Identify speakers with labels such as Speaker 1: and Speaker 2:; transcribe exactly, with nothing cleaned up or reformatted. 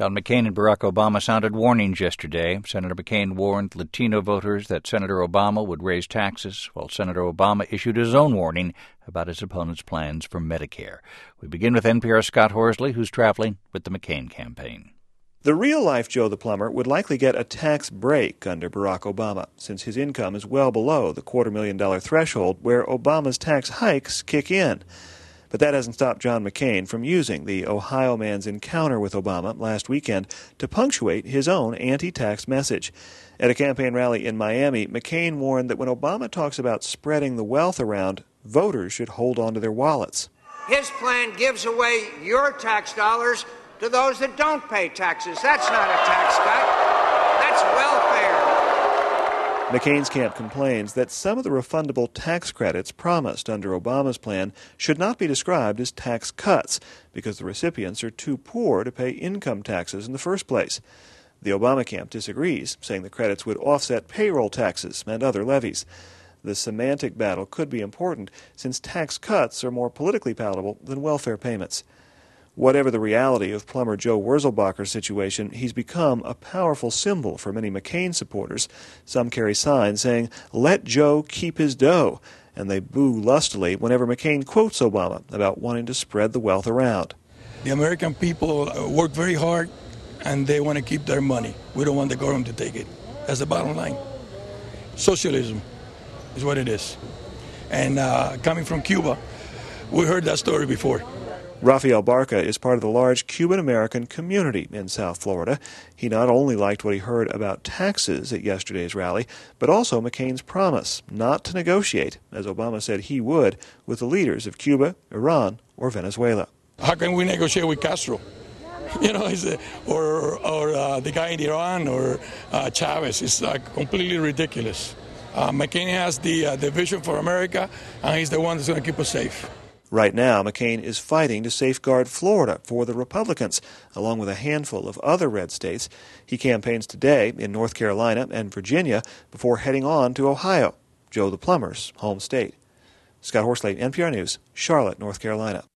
Speaker 1: John McCain and Barack Obama sounded warnings yesterday. Senator McCain warned Latino voters that Senator Obama would raise taxes, while Senator Obama issued his own warning about his opponent's plans for Medicare. We begin with N P R's Scott Horsley, who's traveling with the McCain campaign.
Speaker 2: The real-life Joe the Plumber would likely get a tax break under Barack Obama, since his income is well below the quarter-million dollar threshold where Obama's tax hikes kick in. But that hasn't stopped John McCain from using the Ohio man's encounter with Obama last weekend to punctuate his own anti-tax message. At a campaign rally in Miami, McCain warned that when Obama talks about spreading the wealth around, voters should hold on to their wallets.
Speaker 3: His plan gives away your tax dollars to those that don't pay taxes. That's not a tax cut. That's welfare.
Speaker 2: McCain's camp complains that some of the refundable tax credits promised under Obama's plan should not be described as tax cuts because the recipients are too poor to pay income taxes in the first place. The Obama camp disagrees, saying the credits would offset payroll taxes and other levies. The semantic battle could be important since tax cuts are more politically palatable than welfare payments. Whatever the reality of plumber Joe Wurzelbacher's situation, he's become a powerful symbol for many McCain supporters. Some carry signs saying, "Let Joe keep his dough," and they boo lustily whenever McCain quotes Obama about wanting to spread the wealth around.
Speaker 4: The American people work very hard, and they want to keep their money. We don't want the government to take it. That's the bottom line. Socialism is what it is. And uh, coming from Cuba, we heard that story before.
Speaker 2: Rafael Barca is part of the large Cuban-American community in South Florida. He not only liked what he heard about taxes at yesterday's rally, but also McCain's promise not to negotiate, as Obama said he would, with the leaders of Cuba, Iran, or Venezuela.
Speaker 4: How can we negotiate with Castro? You know, a, or, or uh, the guy in Iran, or uh, Chavez. It's uh, completely ridiculous. Uh, McCain has the, uh, the vision for America, and he's the one that's going to keep us safe.
Speaker 2: Right now, McCain is fighting to safeguard Florida for the Republicans, along with a handful of other red states. He campaigns today in North Carolina and Virginia before heading on to Ohio, Joe the Plumber's home state. Scott Horsley, N P R News, Charlotte, North Carolina.